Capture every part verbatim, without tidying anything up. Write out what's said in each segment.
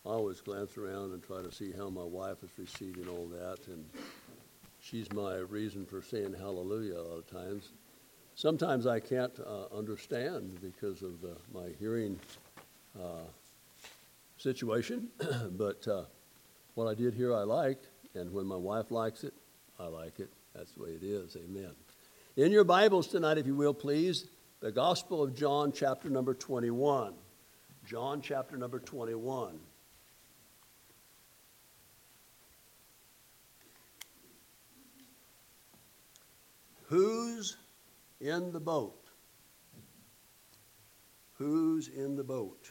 I always glance around and try to see how my wife is receiving all that, and she's my reason for saying hallelujah a lot of times. Sometimes I can't uh, understand because of uh, my hearing uh, situation, but uh, what I did here I liked, and when my wife likes it, I like it. That's the way it is. Amen. In your Bibles tonight, if you will, please, the Gospel of John, chapter number twenty-one. John, chapter number twenty-one. Who's in the boat? Who's in the boat?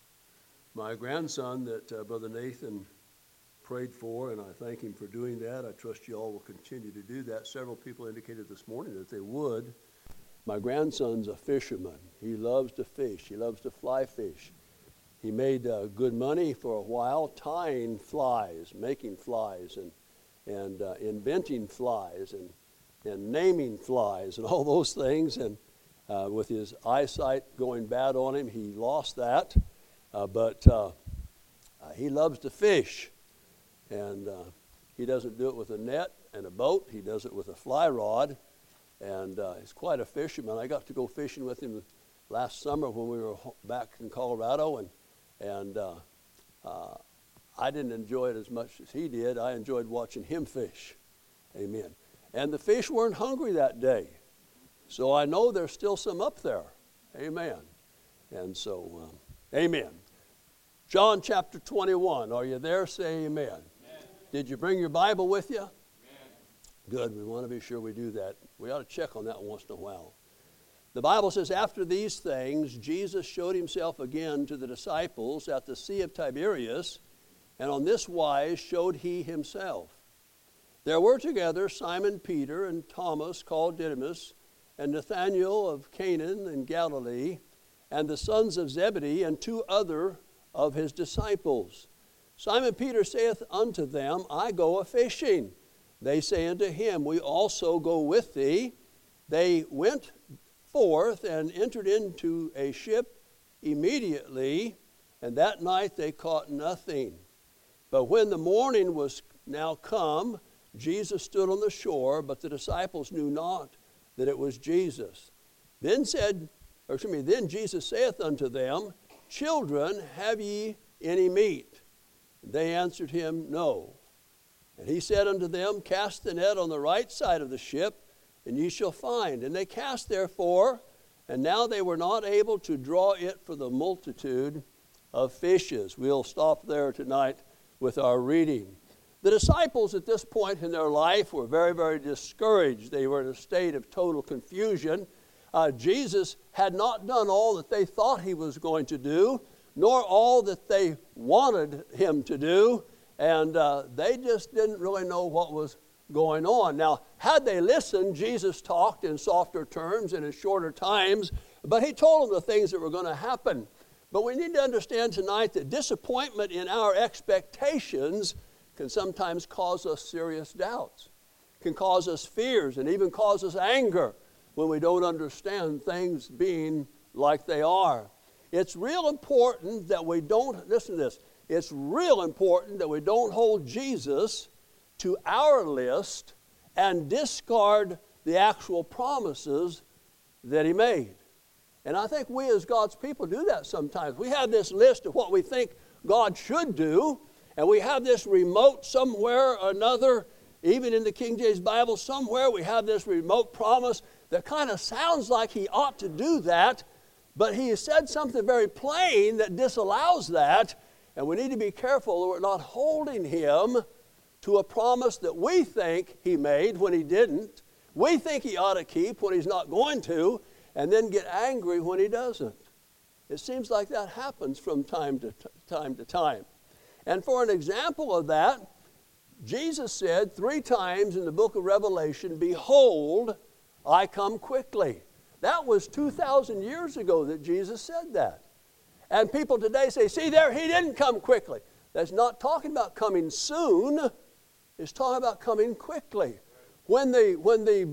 My grandson that uh, Brother Nathan prayed for, and I thank him for doing that. I trust you all will continue to do that. Several people indicated this morning that they would. My grandson's a fisherman. He loves to fish. He loves to fly fish. He made uh, good money for a while tying flies, making flies, and, and uh, inventing flies, and and naming flies and all those things. And uh, with his eyesight going bad on him, he lost that. Uh, but uh, uh, he loves to fish. And uh, he doesn't do it with a net and a boat. He does it with a fly rod. And uh, he's quite a fisherman. I got to go fishing with him last summer when we were back in Colorado. And, and uh, uh, I didn't enjoy it as much as he did. I enjoyed watching him fish. Amen. And the fish weren't hungry that day. So I know there's still some up there. Amen. And so, um, amen. John chapter twenty-one. Are you there? Say amen. Amen. Did you bring your Bible with you? Amen. Good. We want to be sure we do that. We ought to check on that once in a while. The Bible says, after these things, Jesus showed himself again to the disciples at the Sea of Tiberias, and on this wise showed he himself. There were together Simon Peter and Thomas called Didymus, and Nathanael of Canaan in Galilee, and the sons of Zebedee, and two other of his disciples. Simon Peter saith unto them, I go a-fishing. They say unto him, we also go with thee. They went forth and entered into a ship immediately, and that night they caught nothing. But when the morning was now come, Jesus stood on the shore, but the disciples knew not that it was Jesus. Then said, or excuse me, then Jesus saith unto them, Children, have ye any meat? They answered him, No. And he said unto them, Cast the net on the right side of the ship, and ye shall find. And they cast therefore, and now they were not able to draw it for the multitude of fishes. We'll stop there tonight with our reading. The disciples at this point in their life were very, very discouraged. They were in a state of total confusion. Uh, Jesus had not done all that they thought he was going to do, nor all that they wanted him to do, and uh, they just didn't really know what was going on. Now, had they listened, Jesus talked in softer terms and in shorter times, but he told them the things that were going to happen. But we need to understand tonight that disappointment in our expectations can sometimes cause us serious doubts, can cause us fears, and even cause us anger when we don't understand things being like they are. It's real important that we don't, listen to this, it's real important that we don't hold Jesus to our list and discard the actual promises that he made. And I think we as God's people do that sometimes. We have this list of what we think God should do, and we have this remote somewhere or another, even in the King James Bible, somewhere we have this remote promise that kind of sounds like he ought to do that, but he has said something very plain that disallows that, and we need to be careful that we're not holding him to a promise that we think he made when he didn't, we think he ought to keep when he's not going to, and then get angry when he doesn't. It seems like that happens from time to t- time to time. And for an example of that, Jesus said three times in the book of Revelation, Behold, I come quickly. That was two thousand years ago that Jesus said that. And people today say, see there, he didn't come quickly. That's not talking about coming soon. It's talking about coming quickly. When the, when the,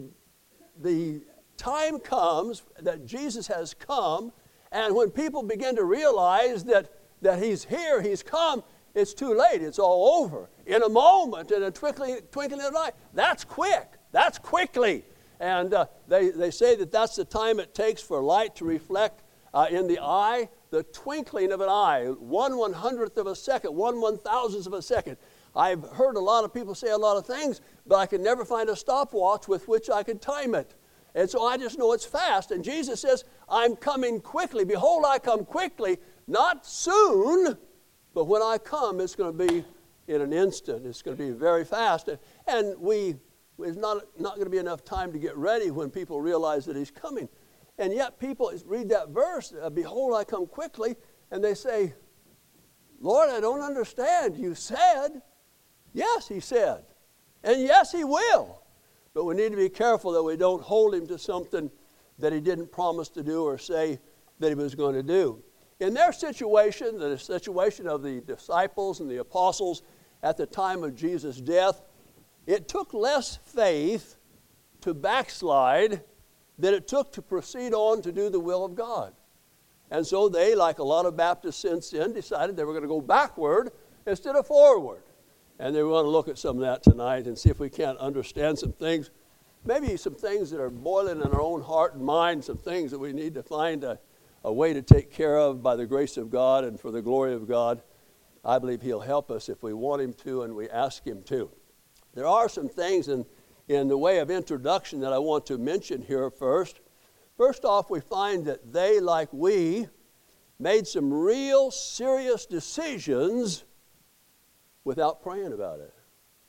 the time comes that Jesus has come, and when people begin to realize that, that he's here, he's come, it's too late. It's all over. In a moment, in a twinkling, twinkling of an eye. That's quick. That's quickly. And uh, they, they say that that's the time it takes for light to reflect uh, in the eye, the twinkling of an eye, one one hundredth of a second, one one thousandth of a second. I've heard a lot of people say a lot of things, but I could never find a stopwatch with which I could time it. And so I just know it's fast. And Jesus says, I'm coming quickly. Behold, I come quickly, not soon, but when I come, it's going to be in an instant. It's going to be very fast. And we, there's not, not going to be enough time to get ready when people realize that he's coming. And yet people read that verse, uh, behold, I come quickly, and they say, Lord, I don't understand. You said. Yes, he said. And yes, he will. But we need to be careful that we don't hold him to something that he didn't promise to do or say that he was going to do. In their situation, the situation of the disciples and the apostles at the time of Jesus' death, it took less faith to backslide than it took to proceed on to do the will of God. And so they, like a lot of Baptists since then, decided they were going to go backward instead of forward. And they want to look at some of that tonight and see if we can't understand some things, maybe some things that are boiling in our own heart and mind, some things that we need to find a, a way to take care of by the grace of God and for the glory of God. I believe he'll help us if we want him to and we ask him to. There are some things in, in the way of introduction that I want to mention here first. First off, we find that they, like we, made some real serious decisions without praying about it.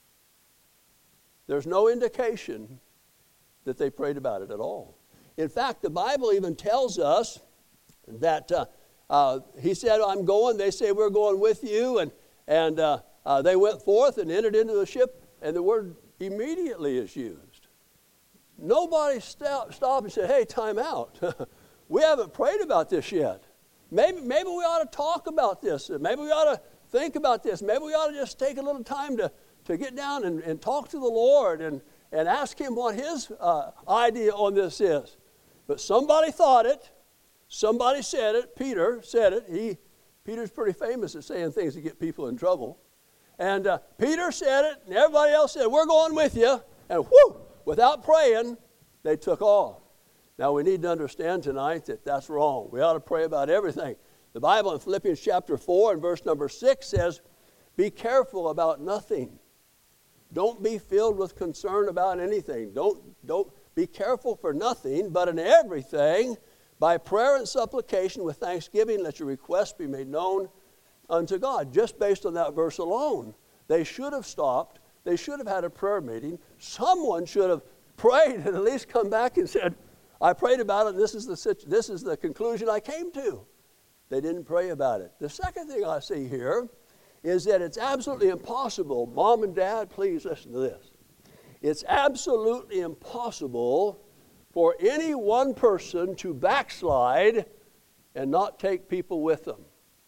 There's no indication that they prayed about it at all. In fact, the Bible even tells us that uh, uh, he said, I'm going. They say, we're going with you. And, and uh, uh, they went forth and entered into the ship, and the word immediately is used. Nobody stopped, stopped and said, hey, time out. We haven't prayed about this yet. Maybe, maybe we ought to talk about this. Maybe we ought to think about this. Maybe we ought to just take a little time to, to get down and, and talk to the Lord and, and ask him what his uh, idea on this is. But somebody thought it. Somebody said it. Peter said it. He, Peter's pretty famous at saying things that get people in trouble. And uh, Peter said it, and everybody else said, we're going with you. And whoo, without praying, they took off. Now, we need to understand tonight that that's wrong. We ought to pray about everything. The Bible in Philippians chapter four and verse number six says, be careful about nothing. Don't be filled with concern about anything. Don't, don't be careful for nothing, but in everything, by prayer and supplication with thanksgiving, let your requests be made known unto God. Just based on that verse alone, they should have stopped. They should have had a prayer meeting. Someone should have prayed and at least come back and said, I prayed about it, and this is the, this is the conclusion I came to. They didn't pray about it. The second thing I see here is that it's absolutely impossible. Mom and Dad, please listen to this. It's absolutely impossible for any one person to backslide and not take people with them.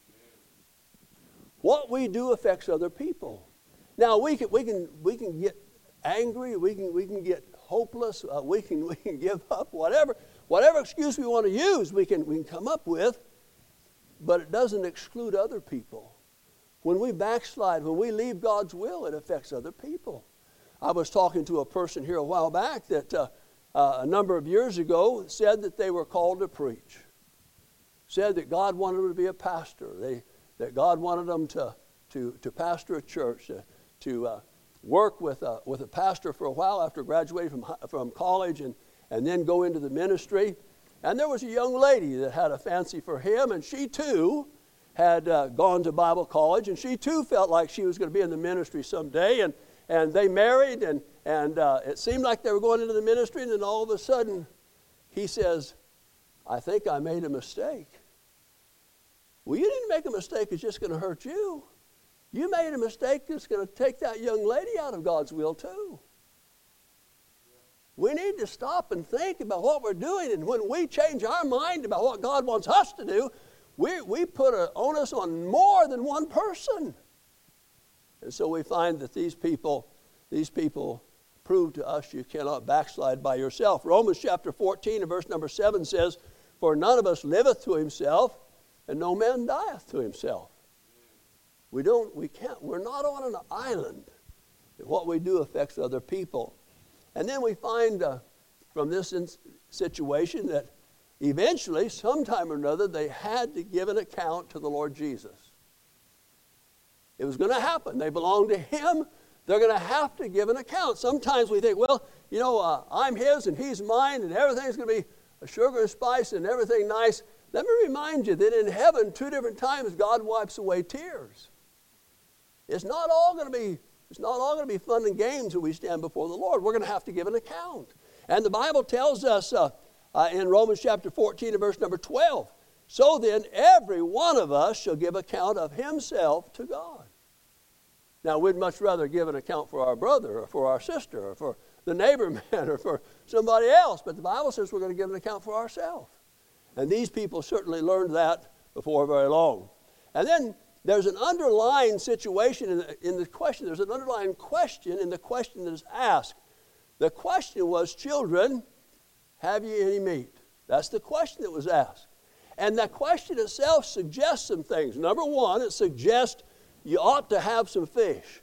What we do affects other people. Now, we can, we can, we can get angry. We can, we can get hopeless. Uh, we can, we can give up. Whatever, whatever excuse we want to use, we can, we can come up with. But it doesn't exclude other people. When we backslide, when we leave God's will, it affects other people. I was talking to a person here a while back that uh, uh, a number of years ago said that they were called to preach. Said that God wanted them to be a pastor. They, that God wanted them to, to, to pastor a church, to, to uh, work with a, with a pastor for a while after graduating from, from college and, and then go into the ministry. And there was a young lady that had a fancy for him, and she too had uh, gone to Bible college, and she too felt like she was going to be in the ministry someday. And, and they married, and, and uh, it seemed like they were going into the ministry, and then all of a sudden, he says, I think I made a mistake. Well, you didn't make a mistake that's just going to hurt you. You made a mistake that's going to take that young lady out of God's will too. We need to stop and think about what we're doing. And when we change our mind about what God wants us to do, we, we put an onus on more than one person. And so we find that these people, these people prove to us you cannot backslide by yourself. Romans chapter fourteen and verse number seven says, for none of us liveth to himself, and no man dieth to himself. We don't, we can't, we're not on an island. What we do affects other people. And then we find uh, from this in- situation that eventually, sometime or another, they had to give an account to the Lord Jesus. It was going to happen. They belong to Him. They're going to have to give an account. Sometimes we think, well, you know, uh, I'm His and He's mine and everything's going to be a sugar and spice and everything nice. Let me remind you that in heaven, two different times, God wipes away tears. It's not all going to be, it's not all going to be fun and games when we stand before the Lord. We're going to have to give an account. And the Bible tells us uh, uh, in Romans chapter fourteen and verse number twelve, so then every one of us shall give account of himself to God. Now, we'd much rather give an account for our brother or for our sister or for the neighbor man or for somebody else, but the Bible says we're going to give an account for ourselves. And these people certainly learned that before very long. And then there's an underlying situation in the, in the question. There's an underlying question in the question that is asked. The question was, children, have you any meat? That's the question that was asked. And that question itself suggests some things. Number one, it suggests you ought to have some fish.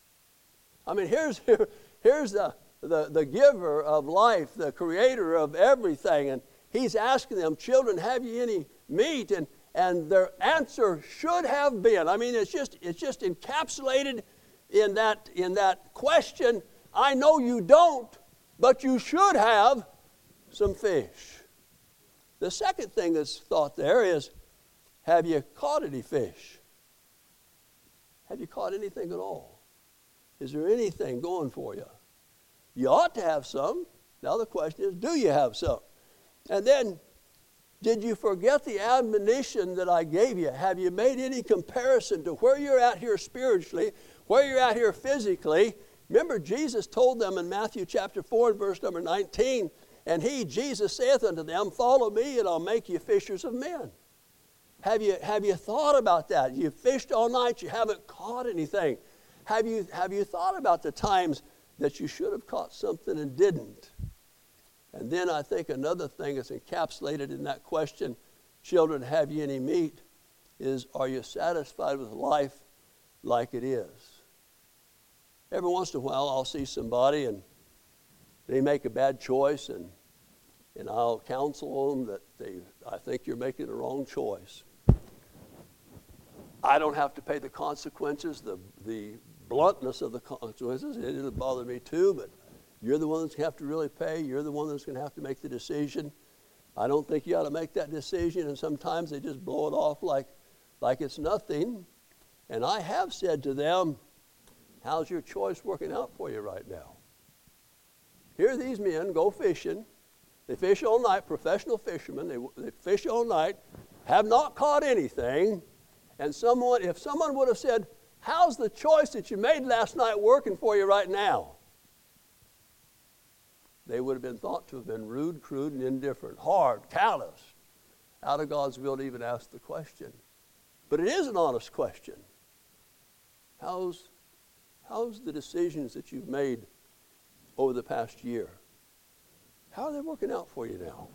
I mean, here's, here, here's the, the, the giver of life, the creator of everything, and he's asking them, children, have you any meat? And, and their answer should have been, I mean, it's just, it's just encapsulated in that, in that question, I know you don't, but you should have some fish. The second thing that's thought there is, have you caught any fish? Have you caught anything at all? Is there anything going for you? You ought to have some. Now the question is, do you have some? And then, did you forget the admonition that I gave you? Have you made any comparison to where you're at here spiritually, where you're at here physically? Remember, Jesus told them in Matthew chapter four and verse number nineteen, and he, Jesus, saith unto them, follow me and I'll make you fishers of men. Have you, have you thought about that? You fished all night, you haven't caught anything. Have you, have you thought about the times that you should have caught something and didn't? And then I think another thing that's encapsulated in that question, children, have you any meat, is are you satisfied with life like it is? Every once in a while I'll see somebody and they make a bad choice and, and I'll counsel them that they, I think you're making the wrong choice. I don't have to pay the consequences, the, the bluntness of the consequences. It'll bother me too, but you're the one that's going to have to really pay. You're the one that's going to have to make the decision. I don't think you ought to make that decision, and sometimes they just blow it off like, like it's nothing. And I have said to them, how's your choice working out for you right now? Here these men go fishing. They fish all night, professional fishermen. They, they fish all night, have not caught anything. And someone, if someone would have said, how's the choice that you made last night working for you right now? They would have been thought to have been rude, crude, and indifferent, hard, callous, out of God's will to even ask the question. But it is an honest question. How's, how's the decisions that you've made over the past year? How are they working out for you now?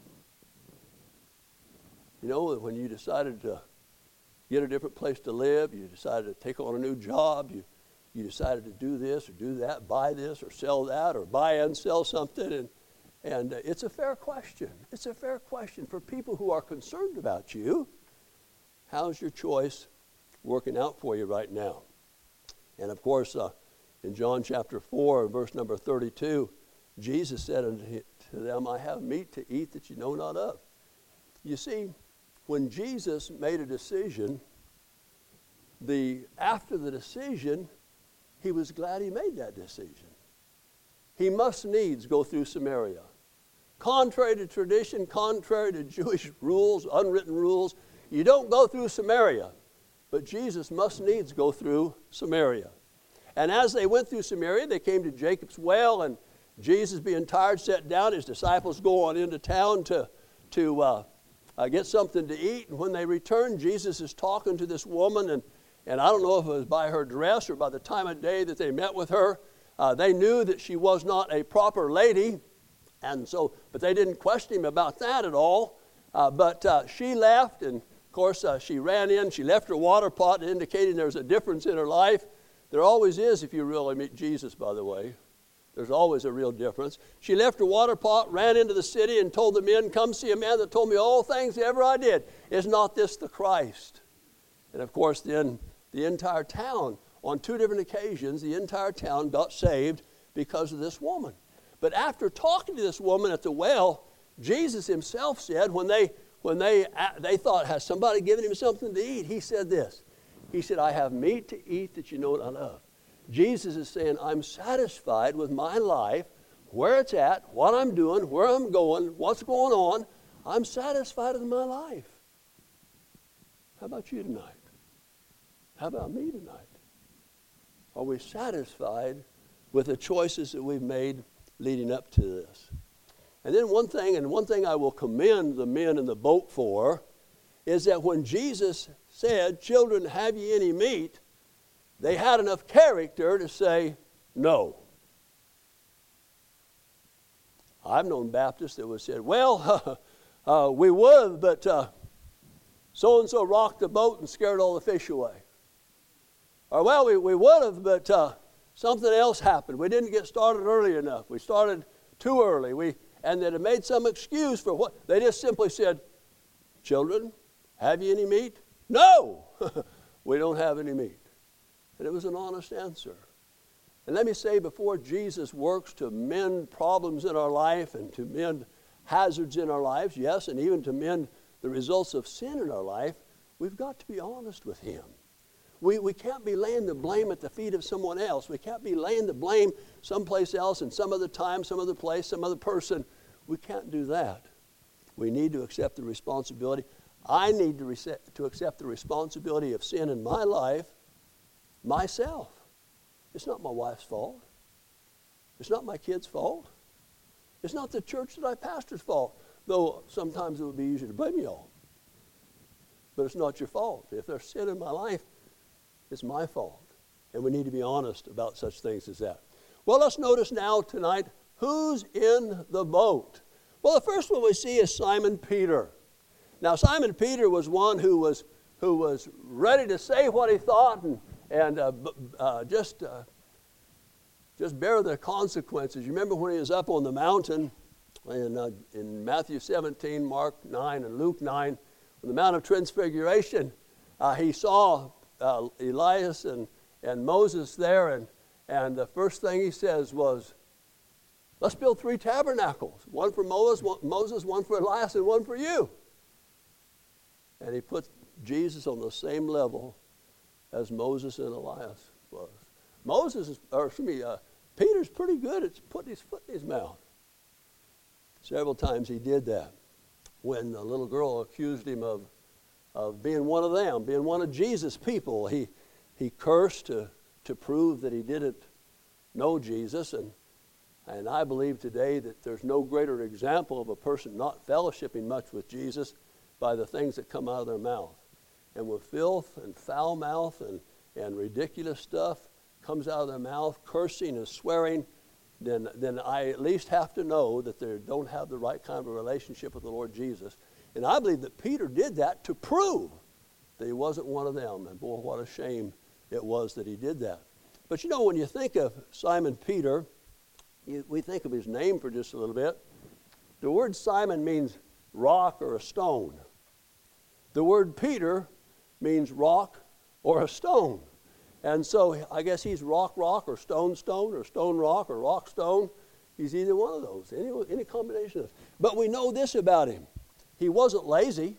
You know, when you decided to get a different place to live, you decided to take on a new job, you, you decided to do this or do that, buy this or sell that, or buy and sell something, and, and uh, it's a fair question. It's a fair question for people who are concerned about you. How's your choice working out for you right now? And of course, uh, in John chapter four, verse number thirty-two, Jesus said unto them, I have meat to eat that you know not of. You see, when Jesus made a decision, the after the decision, he was glad he made that decision. He must needs go through Samaria. Contrary to tradition, contrary to Jewish rules, unwritten rules, you don't go through Samaria. But Jesus must needs go through Samaria. And as they went through Samaria, they came to Jacob's well, and Jesus, being tired, sat down. His disciples go on into town to, to uh, uh, get something to eat. And when they return, Jesus is talking to this woman, and, and I don't know if it was by her dress or by the time of day that they met with her. Uh, they knew that she was not a proper lady, and so, but they didn't question him about that at all. Uh, but uh, she left, and of course, uh, she ran in. She left her water pot, indicating there's a difference in her life. There always is if you really meet Jesus, by the way. There's always a real difference. She left her water pot, ran into the city, and told the men, come see a man that told me all things ever I did. Is not this the Christ? And of course, then the entire town, on two different occasions, the entire town got saved because of this woman. But after talking to this woman at the well, Jesus himself said, when they when they they thought, has somebody given him something to eat? He said this. He said, I have meat to eat that you know not of. Jesus is saying, I'm satisfied with my life, where it's at, what I'm doing, where I'm going, what's going on. I'm satisfied with my life. How about you tonight? How about me tonight? Are we satisfied with the choices that we've made leading up to this? And then one thing, and one thing I will commend the men in the boat for, is that when Jesus said, children, have ye any meat? They had enough character to say no. I've known Baptists that would say, well, uh, we would, but uh, so-and-so rocked the boat and scared all the fish away. Or, well, we, we would have, but uh, something else happened. We didn't get started early enough. We started too early. We, and then it made some excuse for what. They just simply said, children, have you any meat? No, we don't have any meat. And it was an honest answer. And let me say, before Jesus works to mend problems in our life and to mend hazards in our lives, yes, and even to mend the results of sin in our life, we've got to be honest with him. We, we can't be laying the blame at the feet of someone else. We can't be laying the blame someplace else and some other time, some other place, some other person. We can't do that. We need to accept the responsibility. I need to, rece- to accept the responsibility of sin in my life myself. It's not my wife's fault. It's not my kid's fault. It's not the church that I pastor's fault, though sometimes it would be easier to blame y'all. But it's not your fault. If there's sin in my life, it's my fault. And we need to be honest about such things as that. Well, let's notice now tonight, who's in the boat? Well, the first one we see is Simon Peter. Now, Simon Peter was one who was who was ready to say what he thought and and uh, uh, just uh, just bear the consequences. You remember when he was up on the mountain in uh, in Matthew seventeen, Mark nine, and Luke nine, on the Mount of Transfiguration, uh, he saw uh, Elias and and Moses there, and and the first thing he says was, let's build three tabernacles, one for Moses, one, Moses, one for Elias, and one for you. And he put Jesus on the same level as Moses and Elias was. Moses, is, or excuse me, uh, Peter's pretty good at putting his foot in his mouth. Several times he did that. When the little girl accused him of, of being one of them, being one of Jesus' people, he, he cursed to, to prove that he didn't know Jesus. And, and I believe today that there's no greater example of a person not fellowshipping much with Jesus by the things that come out of their mouth. And with filth and foul mouth and, and ridiculous stuff comes out of their mouth, cursing and swearing, then, then I at least have to know that they don't have the right kind of a relationship with the Lord Jesus. And I believe that Peter did that to prove that he wasn't one of them. And boy, what a shame it was that he did that. But you know, when you think of Simon Peter, you, we think of his name for just a little bit. The word Simon means rock or a stone. The word Peter means rock or a stone. And so I guess he's rock, rock, or stone, stone, or stone, rock, or rock, stone. He's either one of those, any, any combination of those. But we know this about him. He wasn't lazy.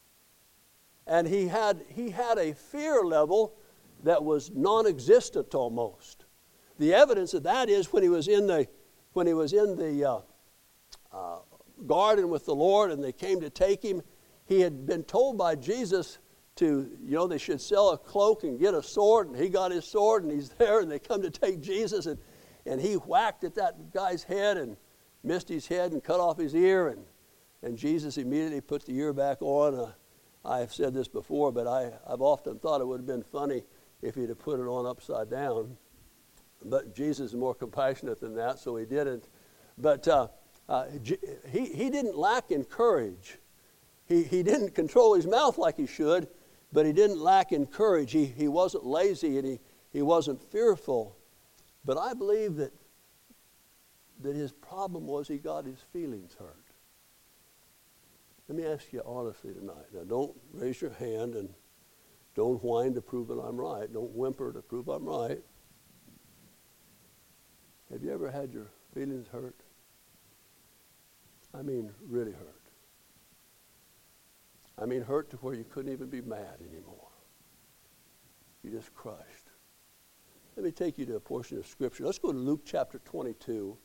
And he had, he had a fear level that was non-existent almost. The evidence of that is when he was in the, when he was in the uh, uh, garden with the Lord and they came to take him, he had been told by Jesus to, you know, they should sell a cloak and get a sword, and he got his sword, and he's there, and they come to take Jesus, and, and he whacked at that guy's head and missed his head and cut off his ear, and, and Jesus immediately put the ear back on. Uh, I've said this before, but I, I've often thought it would have been funny if he'd have put it on upside down. But Jesus is more compassionate than that, so he didn't. But uh, uh, he, he didn't lack in courage. he, he didn't control his mouth like he should, but he didn't lack in courage. He, he wasn't lazy and he, he wasn't fearful. But I believe that, that his problem was he got his feelings hurt. Let me ask you honestly tonight. Now, don't raise your hand and don't whine to prove that I'm right. Don't whimper to prove I'm right. Have you ever had your feelings hurt? I mean, really hurt. I mean, hurt to where you couldn't even be mad anymore. You just crushed. Let me take you to a portion of Scripture. Let's go to Luke chapter twenty-two.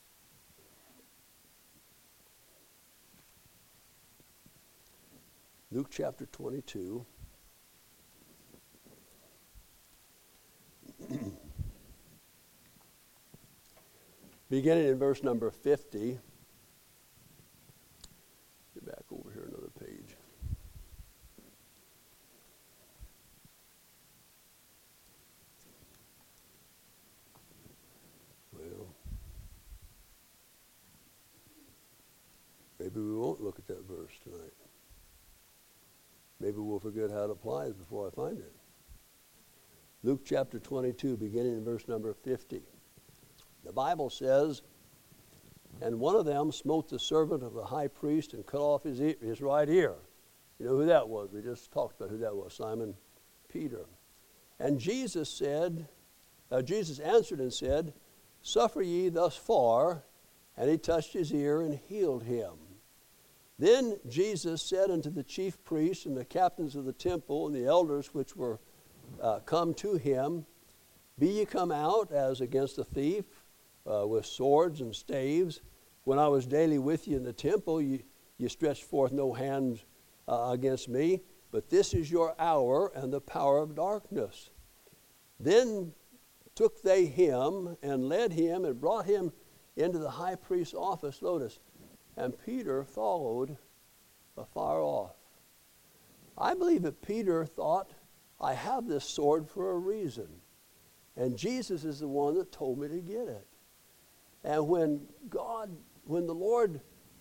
Luke chapter twenty-two. Beginning in verse number fifty. Get back over here another page. Well, maybe we won't look at that verse tonight. Maybe we'll forget how it applies before I find it. Luke chapter twenty-two, beginning in verse number fifty. The Bible says, and one of them smote the servant of the high priest and cut off his, ear, his right ear. You know who that was? We just talked about who that was, Simon Peter. And Jesus said, uh, Jesus answered and said, suffer ye thus far. And he touched his ear and healed him. Then Jesus said unto the chief priests and the captains of the temple and the elders which were uh, come to him, be ye come out as against a thief uh, with swords and staves? When I was daily with you in the temple, you, you stretched forth no hand uh, against me, but this is your hour and the power of darkness. Then took they him and led him and brought him into the high priest's office. Notice, and Peter followed afar off. I believe that Peter thought, I have this sword for a reason. And Jesus is the one that told me to get it. And when God, when the Lord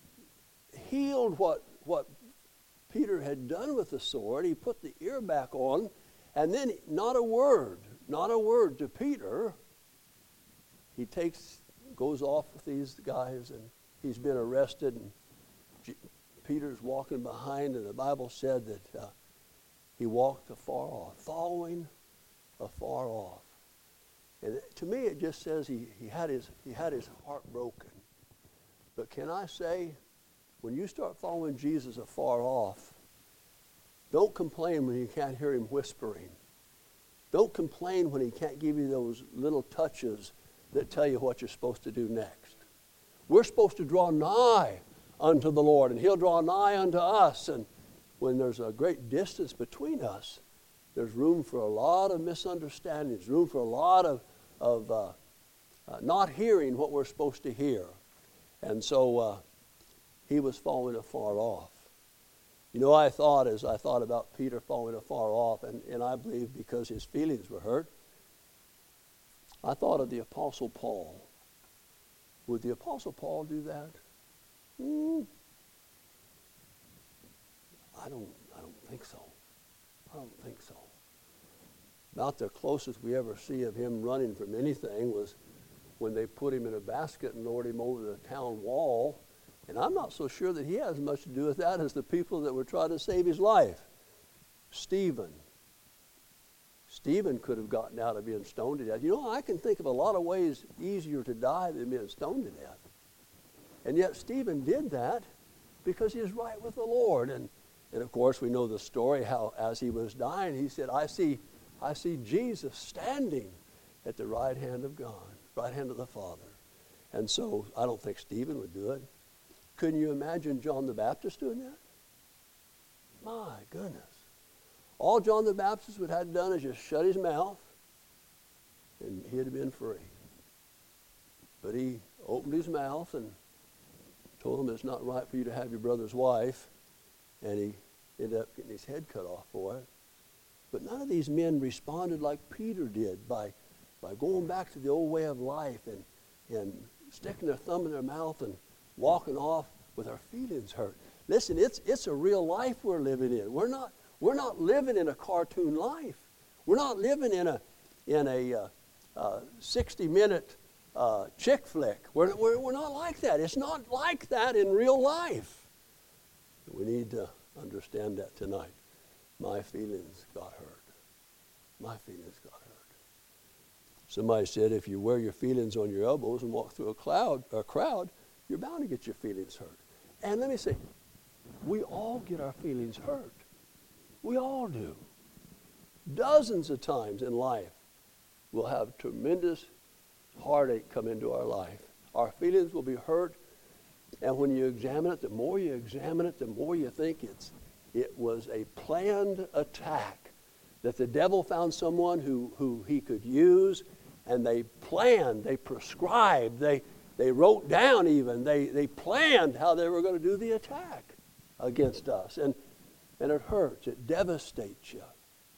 healed what, what Peter had done with the sword, he put the ear back on, and then not a word, not a word to Peter. He takes, goes off with these guys, and he's been arrested, and G- Peter's walking behind, and the Bible said that uh, he walked afar off, following afar off. And to me, it just says he, he, had his, he had his heart broken. But can I say, when you start following Jesus afar off, don't complain when you can't hear him whispering. Don't complain when he can't give you those little touches that tell you what you're supposed to do next. We're supposed to draw nigh unto the Lord, and he'll draw nigh unto us. And when there's a great distance between us, there's room for a lot of misunderstandings, room for a lot of, of uh, uh, not hearing what we're supposed to hear. And so uh, he was falling afar off. You know, I thought as I thought about Peter falling afar off, and, and I believe because his feelings were hurt, I thought of the Apostle Paul. Would the Apostle Paul do that? Hmm. I don't, I don't think so. I don't think so. About the closest we ever see of him running from anything was when they put him in a basket and lowered him over the town wall. And I'm not so sure that he has much to do with that as the people that were trying to save his life. Stephen. Stephen could have gotten out of being stoned to death. You know, I can think of a lot of ways easier to die than being stoned to death. And yet Stephen did that because he was right with the Lord. And, and of course, we know the story how as he was dying, he said, I see, I see Jesus standing at the right hand of God, right hand of the Father. And so I don't think Stephen would do it. Couldn't you imagine John the Baptist doing that? My goodness. All John the Baptist would have done is just shut his mouth, and he'd have been free. But he opened his mouth and told him it's not right for you to have your brother's wife, and he ended up getting his head cut off for it. But none of these men responded like Peter did by, by going back to the old way of life and, and sticking their thumb in their mouth and walking off with their feelings hurt. Listen, it's it's a real life we're living in. We're not we're not living in a cartoon life. We're not living in a in a uh, uh, sixty minute uh, chick flick. We're, we're we're not like that. It's not like that in real life. We need to understand that tonight. My feelings got hurt. My feelings got hurt. Somebody said if you wear your feelings on your elbows and walk through a cloud, a crowd, you're bound to get your feelings hurt. And let me say, we all get our feelings hurt. We all do. Dozens of times in life, we'll have tremendous heartache come into our life. Our feelings will be hurt, and when you examine it, the more you examine it, the more you think it's it was a planned attack, that the devil found someone who, who he could use, and they planned, they prescribed, they, they wrote down even, they, they planned how they were going to do the attack against us. And, and it hurts, it devastates you.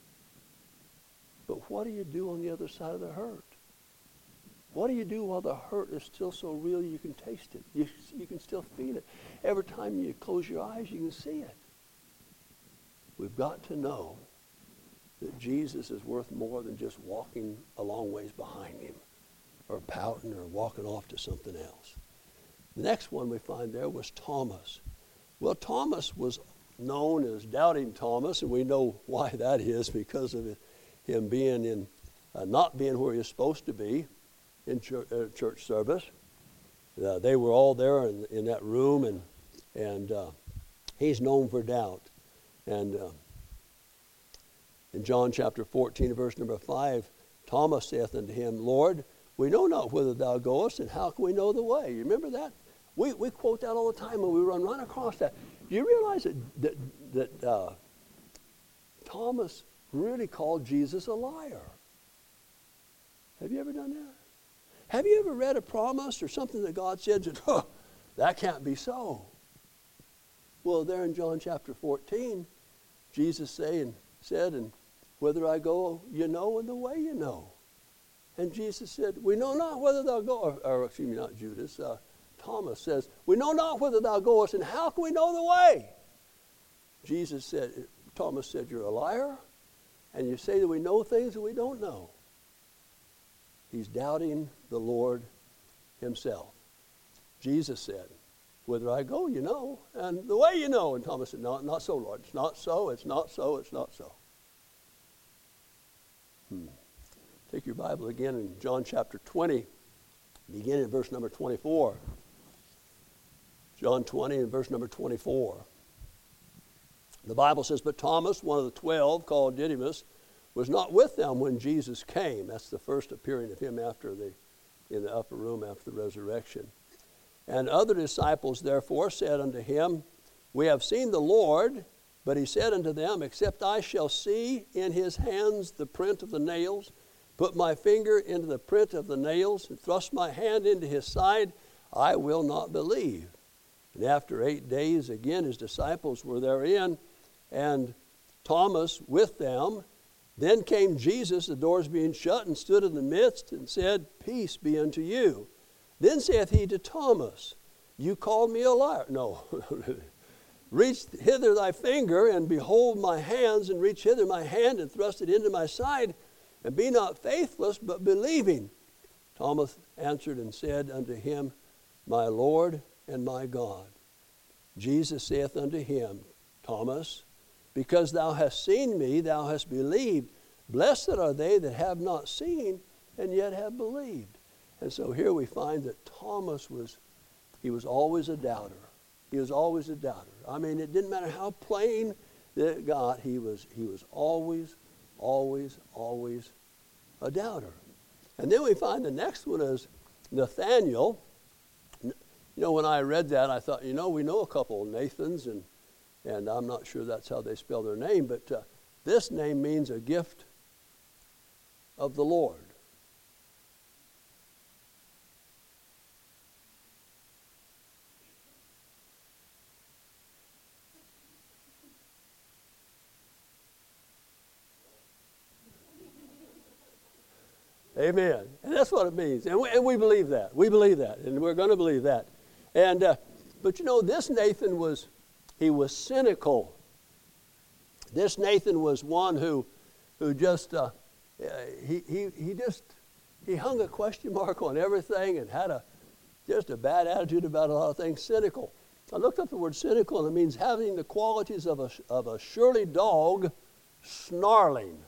But what do you do on the other side of the hurt? What do you do while the hurt is still so real you can taste it? You, you can still feel it. Every time you close your eyes, you can see it. We've got to know that Jesus is worth more than just walking a long ways behind him or pouting or walking off to something else. The next one we find there was Thomas. Well, Thomas was known as Doubting Thomas, and we know why that is, because of him being in, uh, not being where he was supposed to be in church, uh, church service. Uh, they were all there in, in that room, and, and uh, he's known for doubt. And uh, in John chapter fourteen, verse number five, Thomas saith unto him, Lord, we know not whither thou goest, and how can we know the way? You remember that? We we quote that all the time, and we run right across that. Do you realize that, that, that uh, Thomas really called Jesus a liar? Have you ever done that? Have you ever read a promise or something that God said, that, oh, that can't be so? Well, there in John chapter fourteen, Jesus saying, said, and whither I go, you know, and the way you know. And Jesus said, we know not whither thou goest, or, or excuse me, not Judas, uh, Thomas says, we know not whither thou goest, and how can we know the way? Jesus said, Thomas said, you're a liar, and you say that we know things that we don't know. He's doubting the Lord himself. Jesus said, whither I go, you know, and the way you know. And Thomas said, no, not so, Lord. It's not so, it's not so, it's not so. Hmm. Take your Bible again in John chapter twenty, beginning in verse number twenty-four. John twenty and verse number twenty-four. The Bible says, but Thomas, one of the twelve, called Didymus, was not with them when Jesus came. That's the first appearing of him after the, in the upper room after the resurrection. And other disciples therefore said unto him, we have seen the Lord. But he said unto them, except I shall see in his hands the print of the nails, put my finger into the print of the nails, and thrust my hand into his side, I will not believe. And after eight days again his disciples were therein, and Thomas with them. Then came Jesus, the doors being shut, and stood in the midst, and said, peace be unto you. Then saith he to Thomas, you called me a liar. No. Reach hither thy finger, and behold my hands, and reach hither my hand, and thrust it into my side, and be not faithless, but believing. Thomas answered and said unto him, my Lord and my God. Jesus saith unto him, Thomas, because thou hast seen me, thou hast believed. Blessed are they that have not seen, and yet have believed. And so here we find that Thomas was, he was always a doubter. He was always a doubter. I mean, it didn't matter how plain that it got, he was, he was always, always, always a doubter. And then we find the next one is Nathaniel. You know, when I read that, I thought, you know, we know a couple of Nathans, and, and I'm not sure that's how they spell their name, but uh, this name means a gift of the Lord. Amen. And that's what it means. And we, and we believe that. We believe that. And we're going to believe that. And uh, but you know, this Nathan was He was cynical. This Nathan was one who, who just, uh, he, he, he just, he hung a question mark on everything and had a, just a bad attitude about a lot of things, cynical. I looked up the word cynical, and it means having the qualities of a, of a surly dog snarling.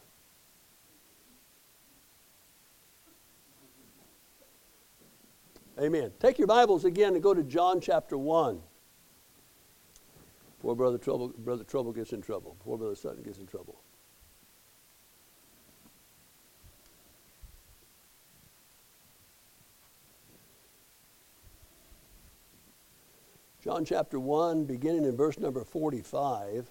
Amen. Take your Bibles again and go to John chapter one. Before Brother Trouble, Brother Trouble gets in trouble. Before Brother Sutton gets in trouble. John chapter one, beginning in verse number forty-five.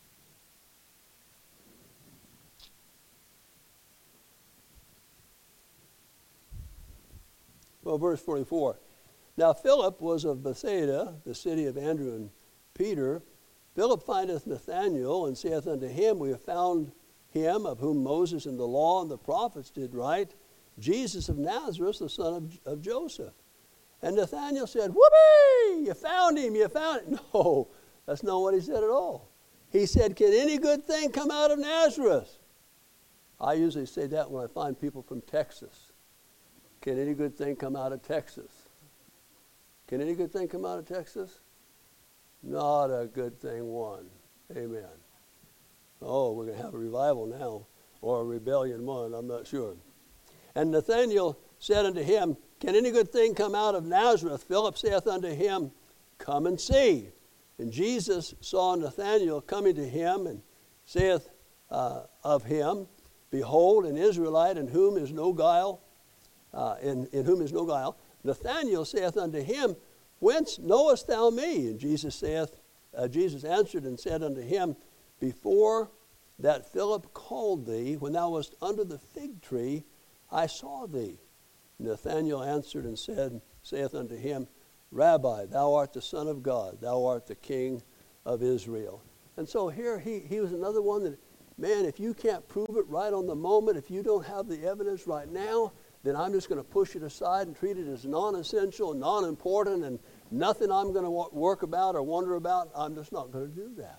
Well, verse forty-four. Now Philip was of Bethsaida, the city of Andrew and Peter. Philip findeth Nathanael, and saith unto him, We have found him of whom Moses and the law and the prophets did write, Jesus of Nazareth, the son of, of Joseph. And Nathanael said, Whoopee! You found him, you found him. No, that's not what he said at all. He said, Can any good thing come out of Nazareth? I usually say that when I find people from Texas. Can any good thing come out of Texas? Can any good thing come out of Texas? Not a good thing one. Amen. Oh, we're going to have a revival now, or a rebellion one, I'm not sure. And Nathanael said unto him, Can any good thing come out of Nazareth? Philip saith unto him, Come and see. And Jesus saw Nathanael coming to him, and saith uh, of him, Behold, an Israelite in whom is no guile, uh, in, in whom is no guile. Nathanael saith unto him, Whence knowest thou me? And Jesus saith, uh, Jesus answered and said unto him, Before that Philip called thee, when thou wast under the fig tree, I saw thee. Nathanael answered and said, saith unto him, Rabbi, thou art the Son of God, thou art the King of Israel. And so here he, he was another one that, man, if you can't prove it right on the moment, if you don't have the evidence right now, then I'm just going to push it aside and treat it as non-essential, non-important, and nothing I'm going to work about or wonder about. I'm just not going to do that.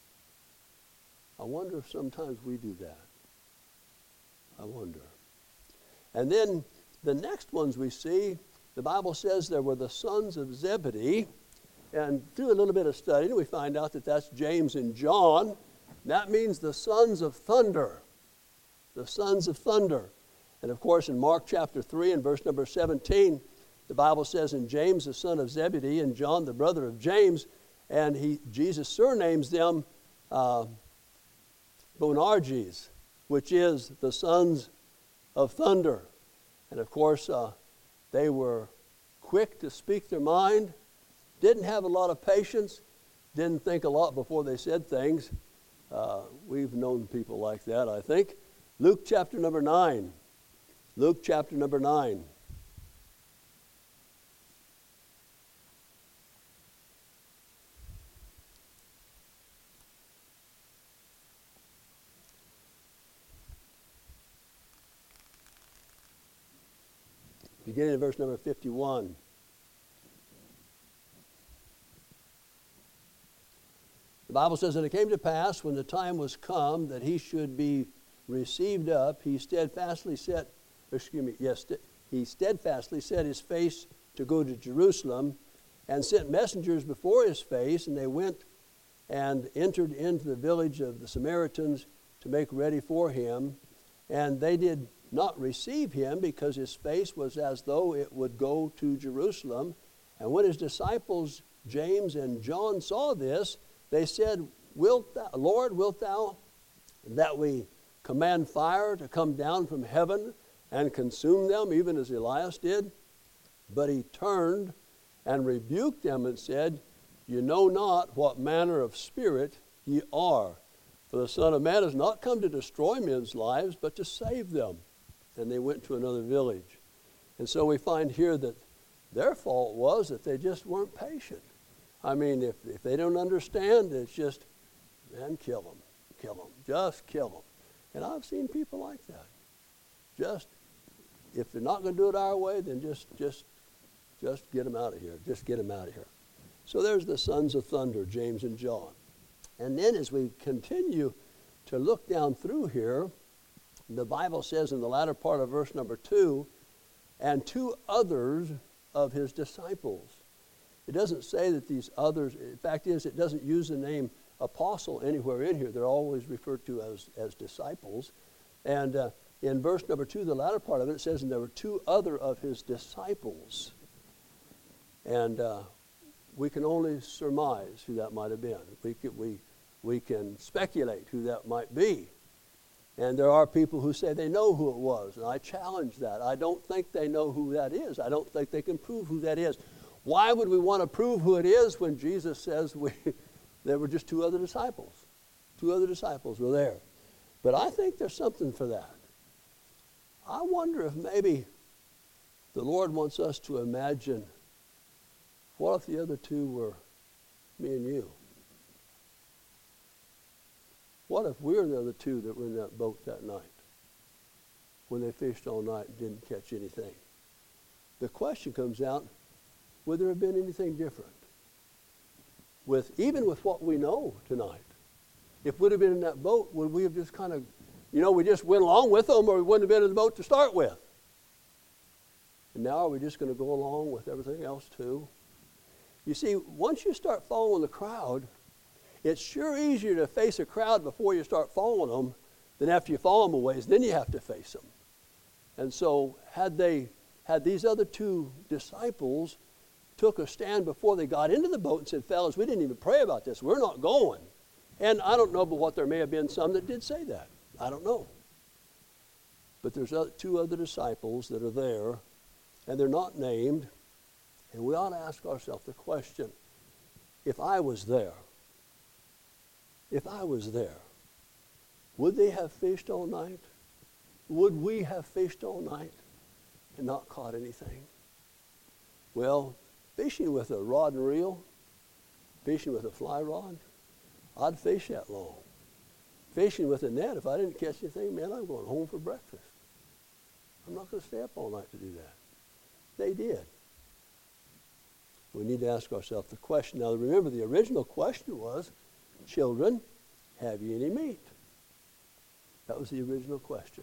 I wonder if sometimes we do that. I wonder. And then the next ones we see, the Bible says there were the sons of Zebedee. And through a little bit of study, we find out that that's James and John. That means the sons of thunder. The sons of thunder. And of course, in Mark chapter three and verse number seventeen, the Bible says, And James the son of Zebedee, and John the brother of James, and he Jesus surnames them uh, Boanerges, which is the sons of thunder. And of course, uh, they were quick to speak their mind, didn't have a lot of patience, didn't think a lot before they said things. Uh, we've known people like that, I think. Luke chapter number nine. Luke chapter number nine. Beginning in verse number fifty-one. The Bible says, And it came to pass, when the time was come that he should be received up, he steadfastly set, excuse me, yes, he steadfastly set his face to go to Jerusalem, and sent messengers before his face, and they went and entered into the village of the Samaritans to make ready for him. And they did not receive him, because his face was as though it would go to Jerusalem. And when his disciples James and John saw this, they said, Wilt thou, Lord, wilt thou that we command fire to come down from heaven and consume them, even as Elias did? But he turned and rebuked them and said, You know not what manner of spirit ye are. For the Son of Man has not come to destroy men's lives, but to save them. And they went to another village. And so we find here that their fault was that they just weren't patient. I mean, if, if they don't understand, it's just, man, kill them, kill them, just kill them. And I've seen people like that. Just, if they're not going to do it our way, then just, just, just get them out of here. Just get them out of here. So there's the sons of thunder, James and John. And then as we continue to look down through here, the Bible says in the latter part of verse number two, and two others of his disciples. It doesn't say that these others, in fact is, it doesn't use the name apostle anywhere in here. They're always referred to as, as disciples. And uh, in verse number two, the latter part of it, it says, and there were two other of his disciples. And uh, we can only surmise who that might have been. We can, we, we can speculate who that might be. And there are people who say they know who it was, and I challenge that. I don't think they know who that is. I don't think they can prove who that is. Why would we want to prove who it is when Jesus says we, there were just two other disciples? Two other disciples were there. But I think there's something for that. I wonder if maybe the Lord wants us to imagine, what if the other two were me and you? What if we're the other two that were in that boat that night when they fished all night and didn't catch anything? The question comes out, would there have been anything different? With, even with what we know tonight. If we'd have been in that boat, would we have just kind of, you know, we just went along with them, or we wouldn't have been in the boat to start with? And now are we just going to go along with everything else too? You see, once you start following the crowd, it's sure easier to face a crowd before you start following them than after you follow them a ways. Then you have to face them. And so had they, had these other two disciples took a stand before they got into the boat and said, fellas, we didn't even pray about this. We're not going. And I don't know but what there may have been some that did say that. I don't know. But there's two other disciples that are there, and they're not named. And we ought to ask ourselves the question, if I was there, if I was there, would they have fished all night? Would we have fished all night and not caught anything? Well, fishing with a rod and reel, fishing with a fly rod, I'd fish that long. Fishing with a net, if I didn't catch anything, man, I'm going home for breakfast. I'm not going to stay up all night to do that. They did. We need to ask ourselves the question. Now, remember, the original question was, children, have ye any meat? That was the original question.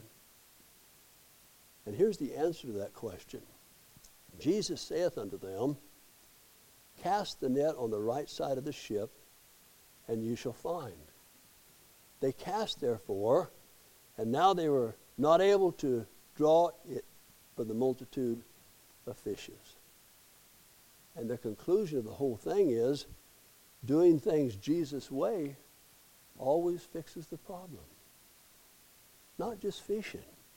And here's the answer to that question. Jesus saith unto them, cast the net on the right side of the ship, and you shall find. They cast, therefore, and now they were not able to draw it for the multitude of fishes. And the conclusion of the whole thing is, doing things Jesus' way always fixes the problem. Not just fishing.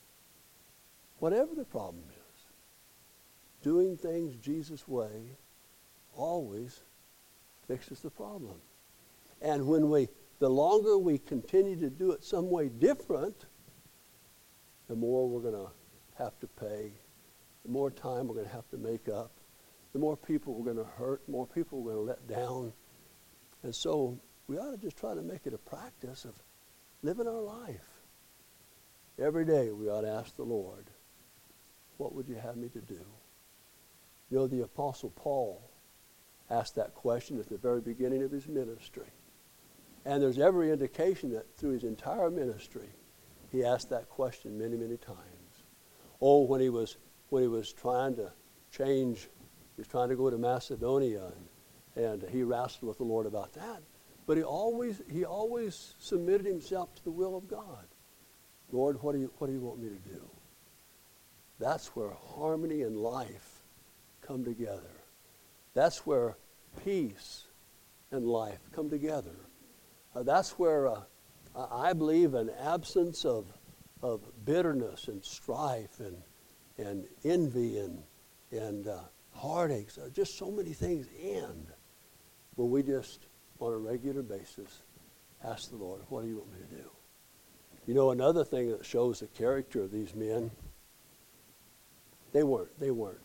Whatever the problem is, doing things Jesus' way always fixes the problem. And when we, the longer we continue to do it some way different, the more we're going to have to pay, the more time we're going to have to make up, the more people we're going to hurt, the more people we're going to let down. And so we ought to just try to make it a practice of living our life. Every day we ought to ask the Lord, what would you have me to do? You know, the Apostle Paul asked that question at the very beginning of his ministry. And there's every indication that through his entire ministry, he asked that question many, many times. Oh, when he was when he was trying to change, he was trying to go to Macedonia, and, and he wrestled with the Lord about that. But he always he always submitted himself to the will of God. Lord, what do you what do you want me to do? That's where harmony and life come together. That's where peace and life come together. Uh, that's where uh, I believe an absence of of bitterness and strife and and envy and and uh, heartaches, uh, just so many things end when we just on a regular basis ask the Lord, what do you want me to do? You know, another thing that shows the character of these men, they weren't they weren't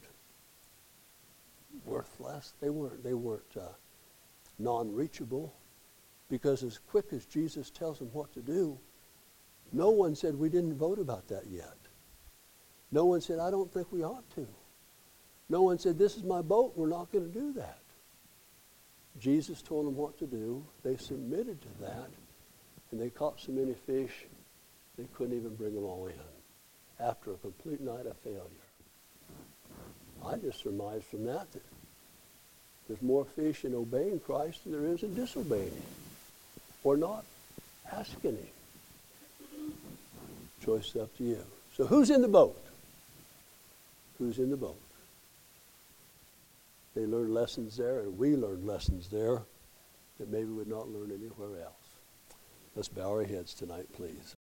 worthless. They weren't they weren't uh, non-reachable, because as quick as Jesus tells them what to do, no one said we didn't vote about that yet. No one said I don't think we ought to. No one said this is my boat, we're not going to do that. Jesus told them what to do. They submitted to that, and they caught so many fish, they couldn't even bring them all in after a complete night of failure. I just surmise from that that there's more fish in obeying Christ than there is in disobeying him or not asking him. Choice is up to you. So who's in the boat? Who's in the boat? They learned lessons there, and we learned lessons there that maybe we would not learn anywhere else. Let's bow our heads tonight, please.